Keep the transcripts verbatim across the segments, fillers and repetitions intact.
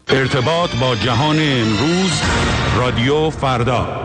ارتباط با جهان امروز، رادیو فردا.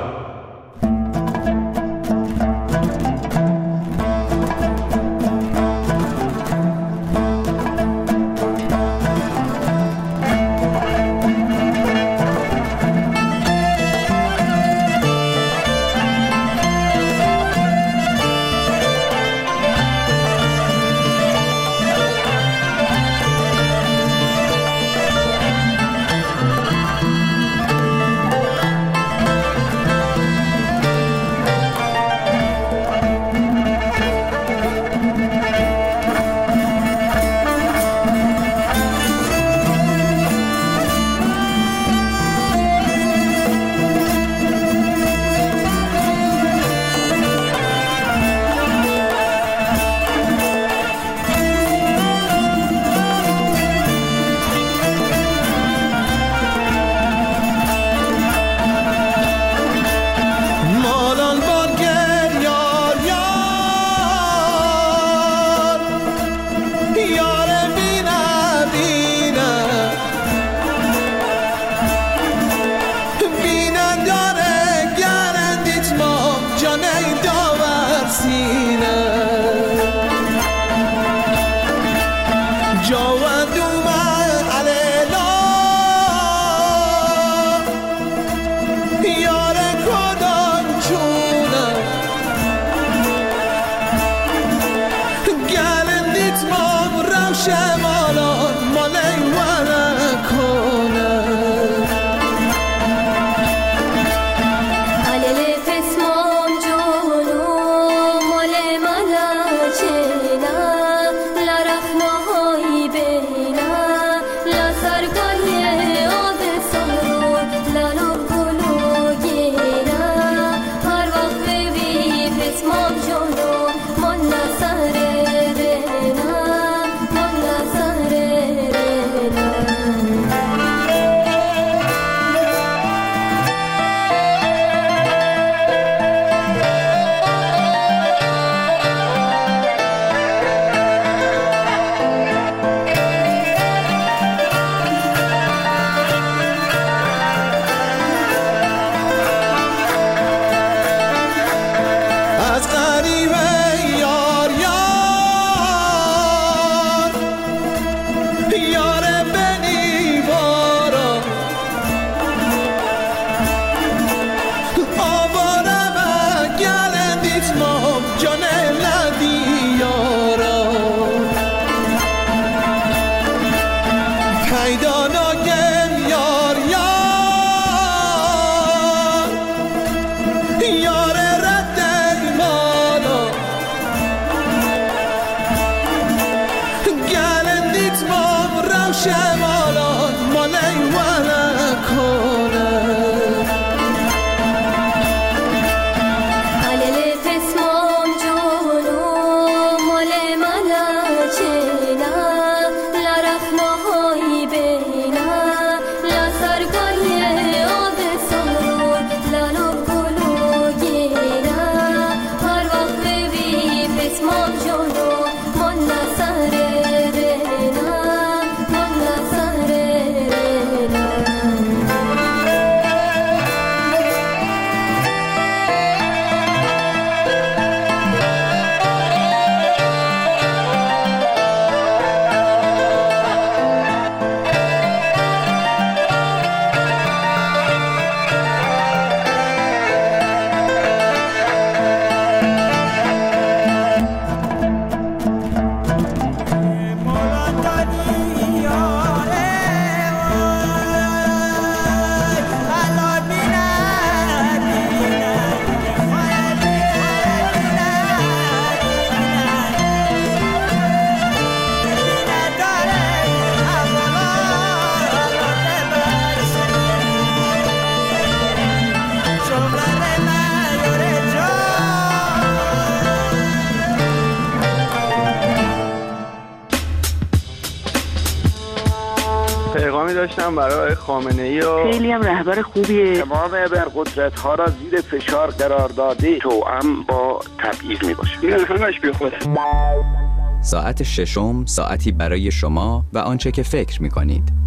داشتم برای خامنه‌ای و خیلی هم رهبر خوبیه. تمام ابرقدرت‌ها را زیر فشار قرار داده، توأم با تبعیض میباشه. این همش بی خوده. ساعت ششم، ساعتی برای شما و آنچه که فکر میکنید.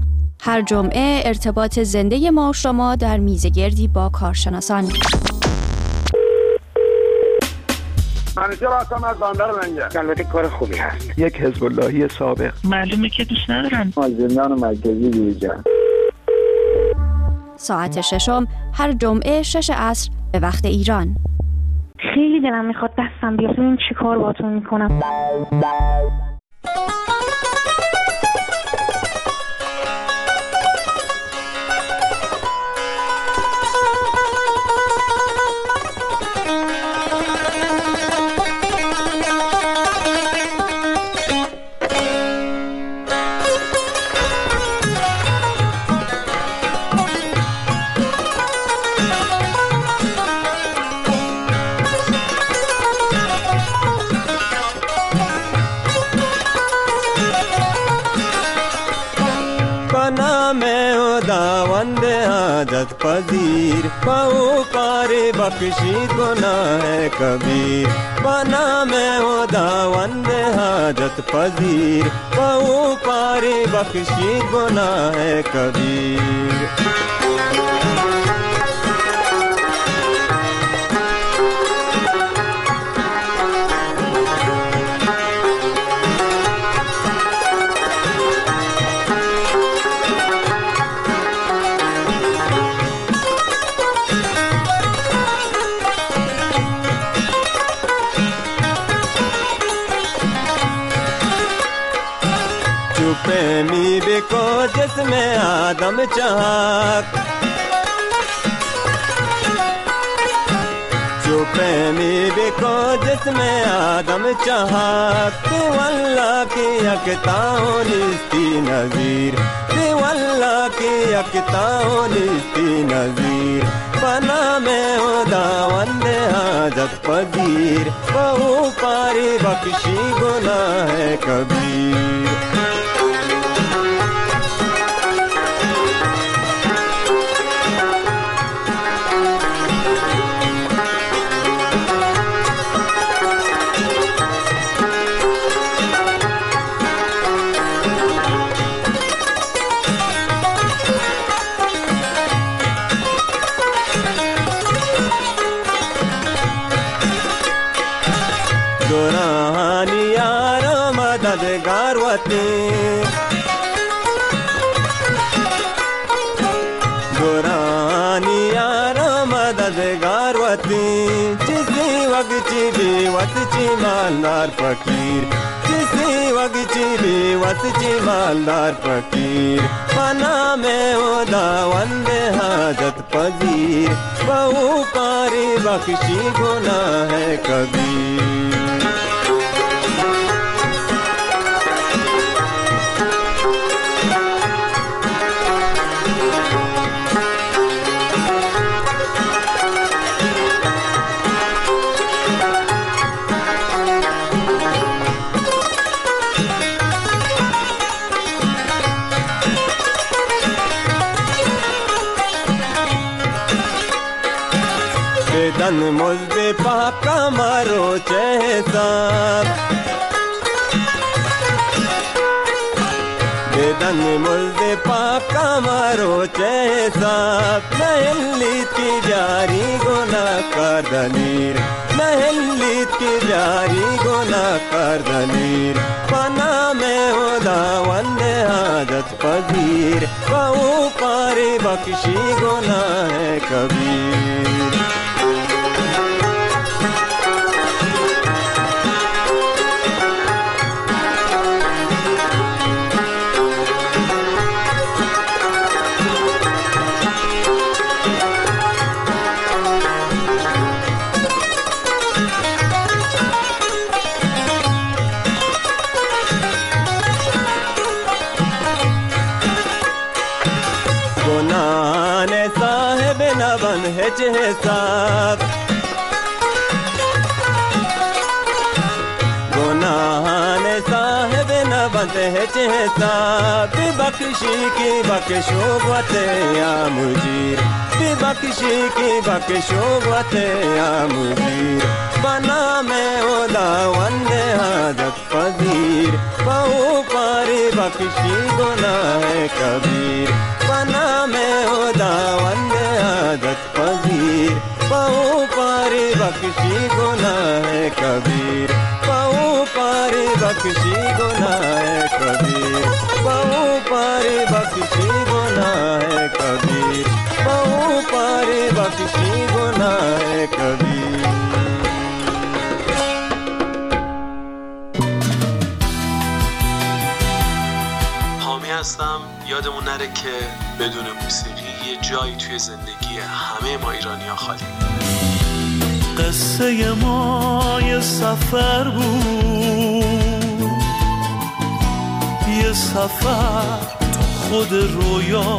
هر جمعه ارتباط زنده ما و شما در میزگردی با کارشناسان. منیجر هستم از بندر لنگر. البته کار خوبی هست. یک حزب اللهی سابق. معلومه که دوست ندارن. از زندان مرکزی بیرون. ساعت ششم هر جمعه شش عصر به وقت ایران. خیلی دلم میخواد دستم بیاد ببین چی کار باهاتون میکنم. पजीर पाओ पारे बख्शी गुनाह कबीर बना मैं हो दावंद हाजत पजीर पाओ पारे बख्शी गुनाह कबीर प्रेमी बिको जिसमें आदम चाहत जो प्रेमी बिको जिसमें आदम चाहत वल्लाह की यकताओ निस्ती नज़ीर वल्लाह की यकताओ निस्ती नज़ीर बना में हो दावंद हाजत पजीर बहु पारी बख्शी गुनाह कबीर गुरानी यार मददगार वती जिसी वगची बेवत ची मालदार फकीर जिसी वगची बेवत ची मालदार फकीर बना में हो दावंद हाजत पजीर बहु पारी बख्शी गुनाह कबीर दन मुझे पाका मारो चेहसाब बेदन मुझे पाका मारो चेहसाब महल्लीत की जारी गुना कर दलीर महल्लीत की जारी गुना कर दलीर बना में हो दावंद हाजत पजीर बहु पारी बख्शी गुनाह कबीर हिसाब गुनाहान साहिब न बंद है हिसाब बख्शी की बख्शो वते या मुजीर बख्शी की बख्शो वते या मुजीर बना में ओ दावंद हाजत पजीर बहु पारी बख्शी गुनाह कबीर बख्शी गुनाह कबीर पाओ पार बख्शी गुनाह कबीर पाओ पार बख्शी गुनाह कबीर पाओ पार बख्शी गुनाह कबीर حامی هستم. یادمون نره که بدون موسیقی یه جایی توی زندگی همه ما ایرانی‌ها خالی. قصه ما یه سفر بود، یه سفر تو خود رویا،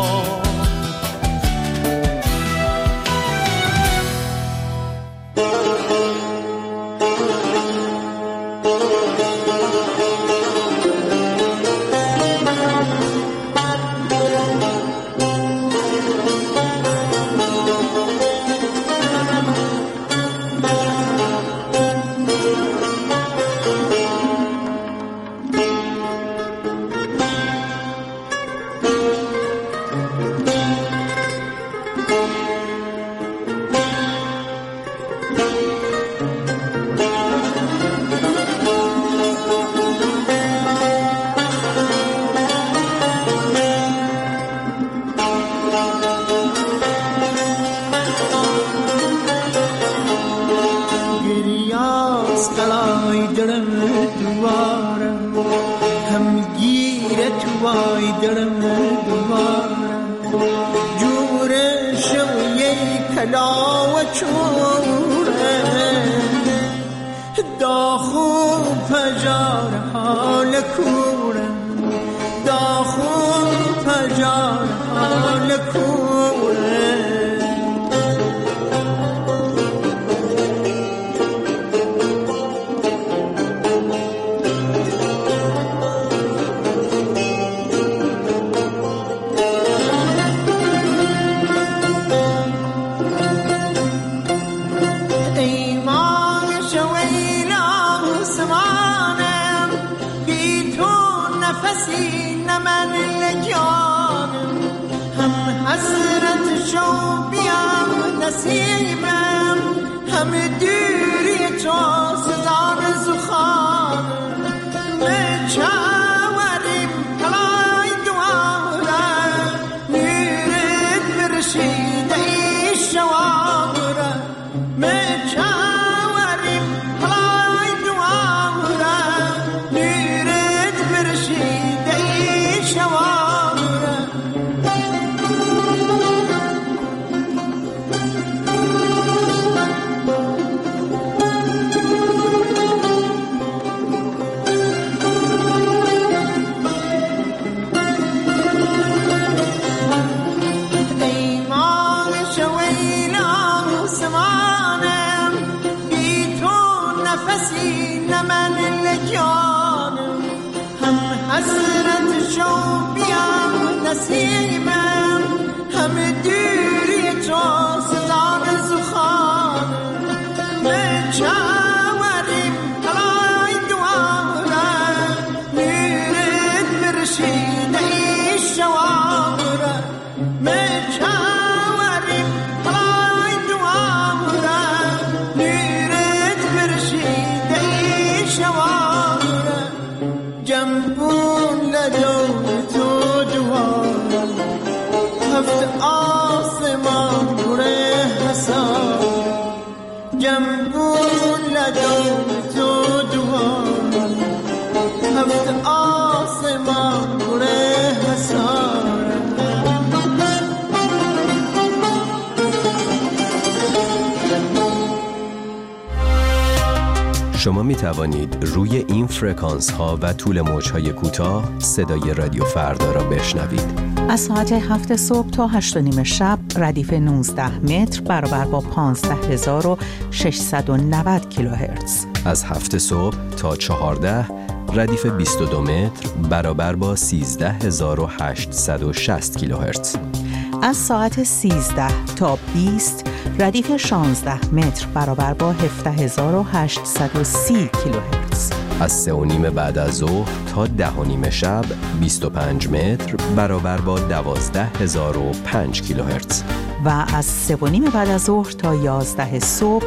شما می توانید روی این فرکانس ها و طول موج های کوتاه صدای رادیو فردا را بشنوید. از ساعت هفت صبح تا هشت و نیم شب ردیف نوزده متر برابر با پانزده هزار و ششصد و نود کیلوهرتز. از هفت صبح تا چهارده ردیف بیست و دو متر برابر با سیزده هزار و هشتصد و شصت کیلوهرتز. از ساعت سیزده تا بیست ردیف شانزده متر برابر با هفده هزار و هشتصد و سی کیلوهرتز. از سه و نیم بعد از ظهر تا ده و نیم شب بیست و پنج متر برابر با دوازده هزار و پنج کیلوهرتز. و از سه و نیم بعد از ظهر تا یازده صبح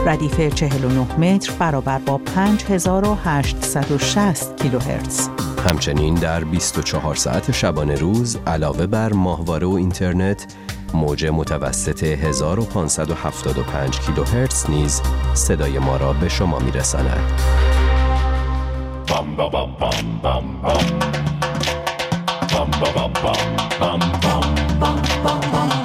ردیف چهل و نه متر برابر با پنج هزار و هشتصد و شصت کیلوهرتز. همچنین در بیست و چهار ساعت شبانه روز علاوه بر ماهواره و اینترنت، موج متوسط هزار و پانصد و هفتاد و پنج کیلوهرتز نیز صدای ما را به شما می‌رساند. بام بام بام بام بام بام بام بام بام بام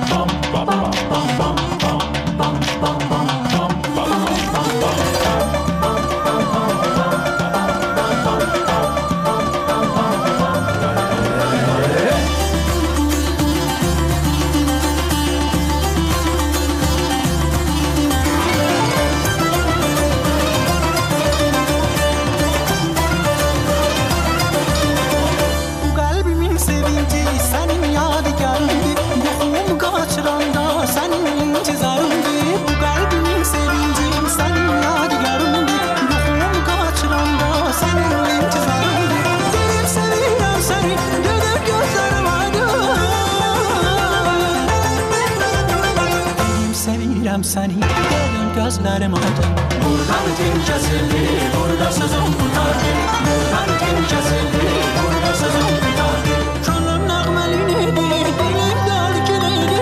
səni Gəlin gözlərim aydın Buradan din kəsildi Burada sözüm tutardı Buradan din kəsildi Burada sözüm tutardı Könlüm nəğməliydi Dilim dəlgiliydi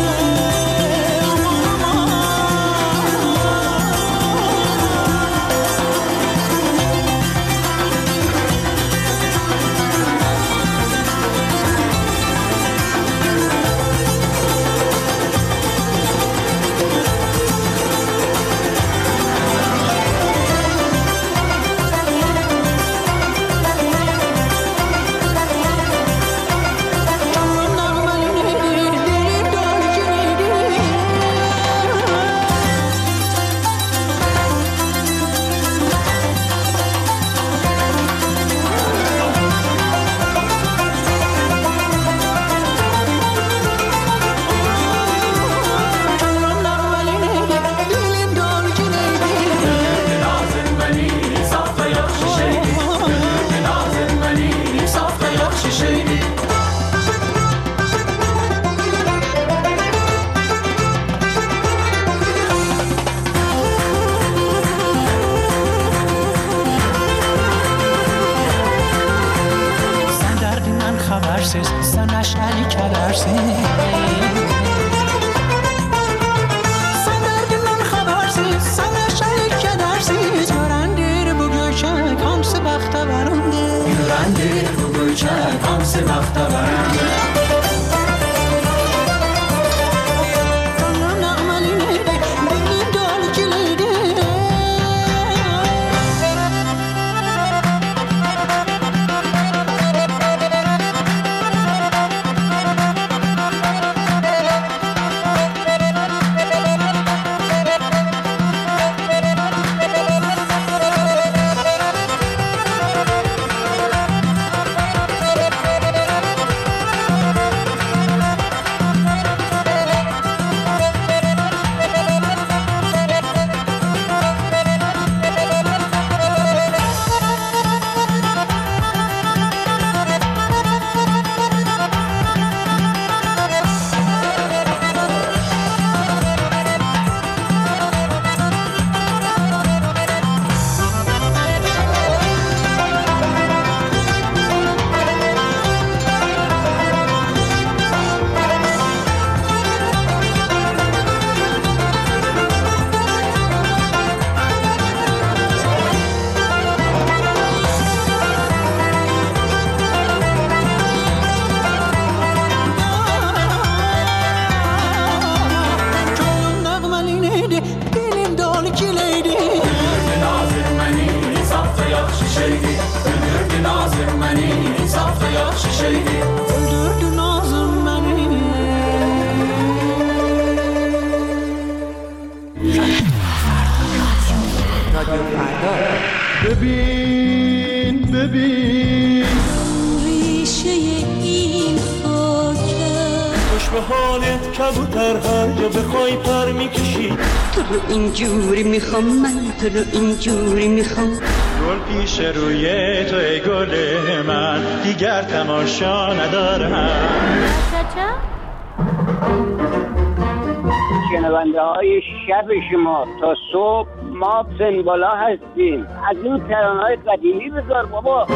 Sən əşəli kədərsin Sən dərdimdən xəbərsiz Sən əşəli kədərsiz Görəndir bu göyçək Hamısı bəxtəvərimdir Görəndir bu göyçək Hamısı bəxtəvərimdir Könlüm nəğməliydi Dilim dəlgiliydi ببین ببین ریشه این خاکه خوش به حالت کبوتر هر جا بخوای پر میکشی تو رو اینجوری میخوام من تو رو اینجوری میخوام گل پیش روی تو ای گل من دیگر تماشا ندارم شنونده های شب شما تا صبح ما سنگالا هستیم. از این ترانه‌های قدیمی بذار بابا.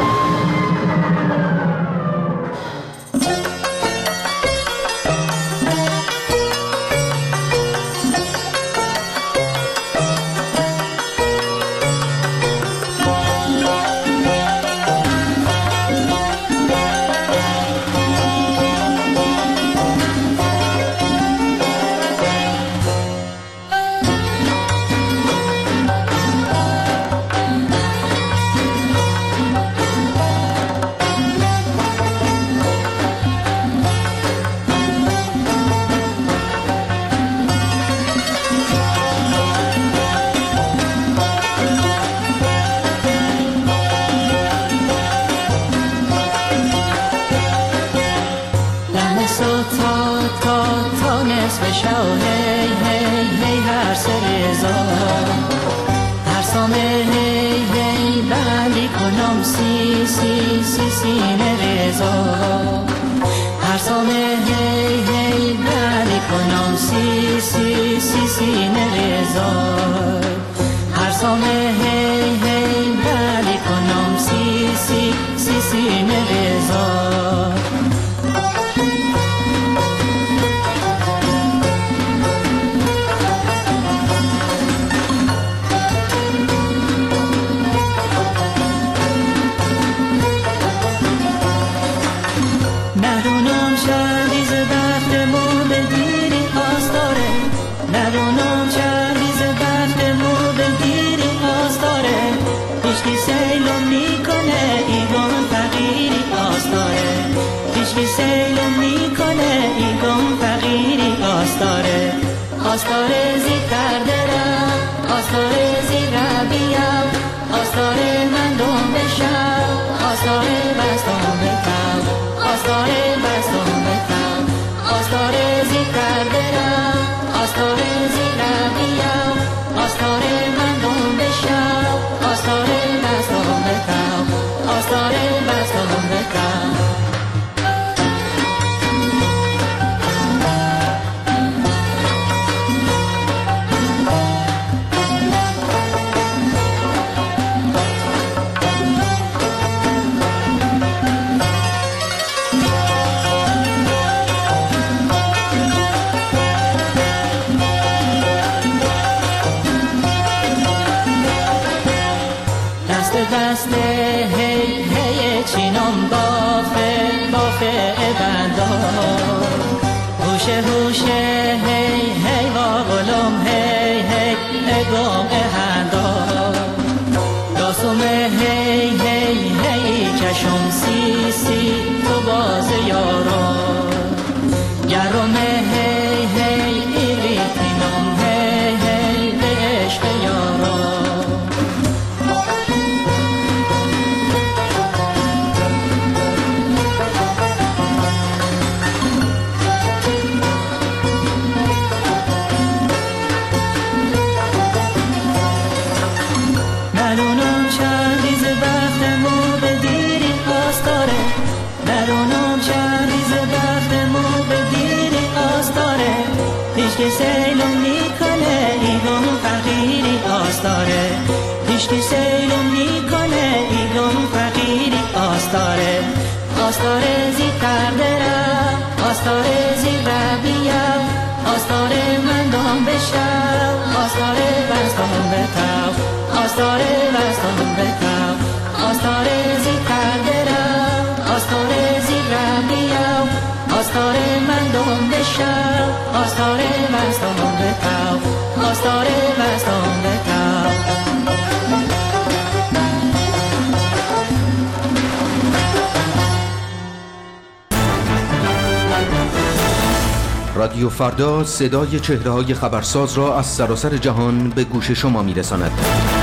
رادیو فردا صدای چهره‌های خبرساز را از سراسر جهان به گوش شما می‌رساند.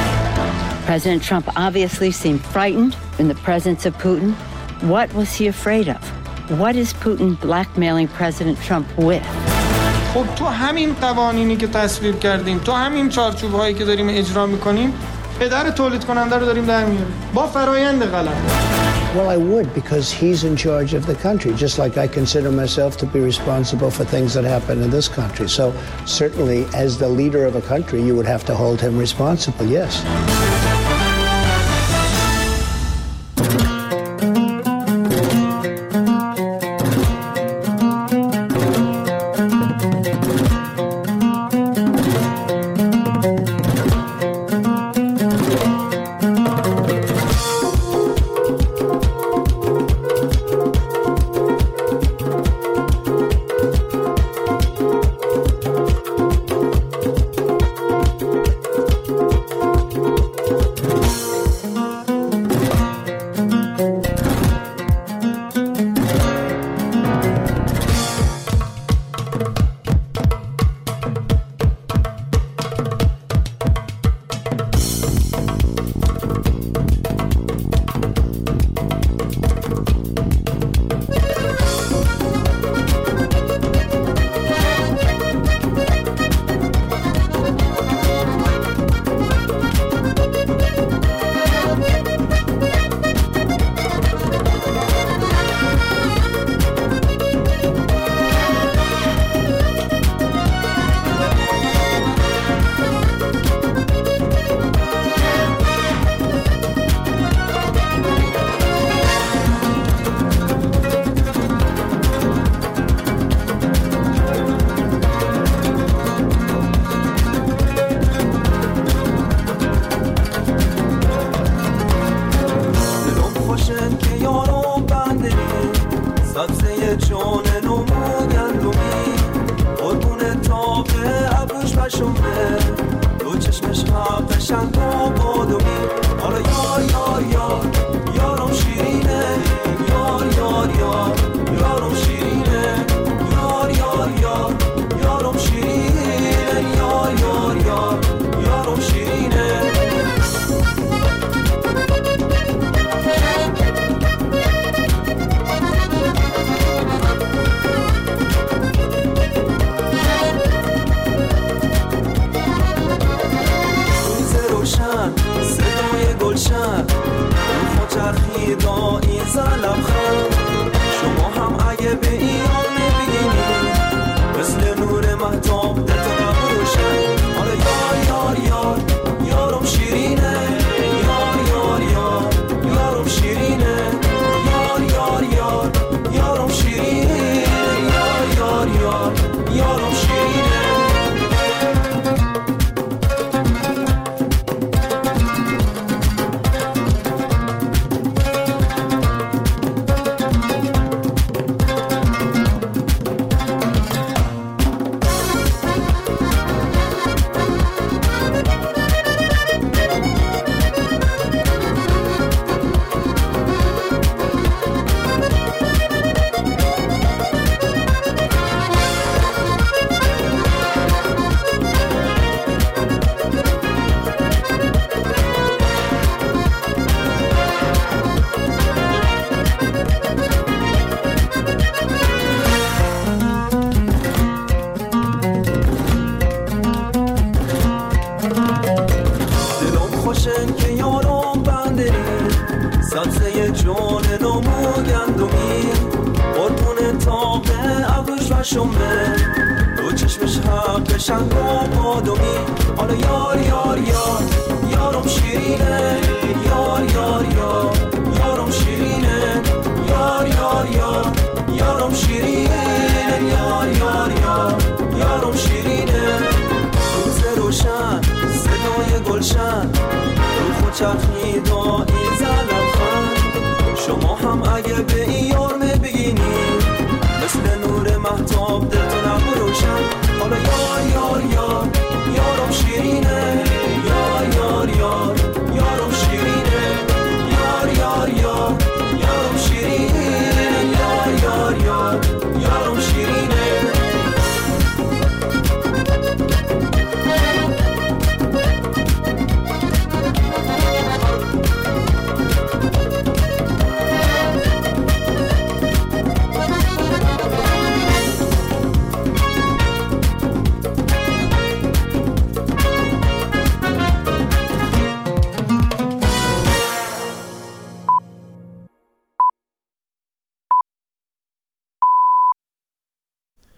President Trump obviously seemed frightened in the presence of Putin. What was he afraid of? What is Putin blackmailing President Trump with? خب تو همین قوانینی که تصویب کردیم، تو همین چارچوب‌هایی که داریم اجرا می‌کنیم، پدر تولید کننده رو داریم در میاریم با فرایند غلط. Well, I would, because he's in charge of the country, just like I consider myself to be responsible for things that happen in this country. So certainly, as the leader of a country, you would have to hold him responsible, yes. شما هم اگه به این یار بگینی مثل نور مهتاب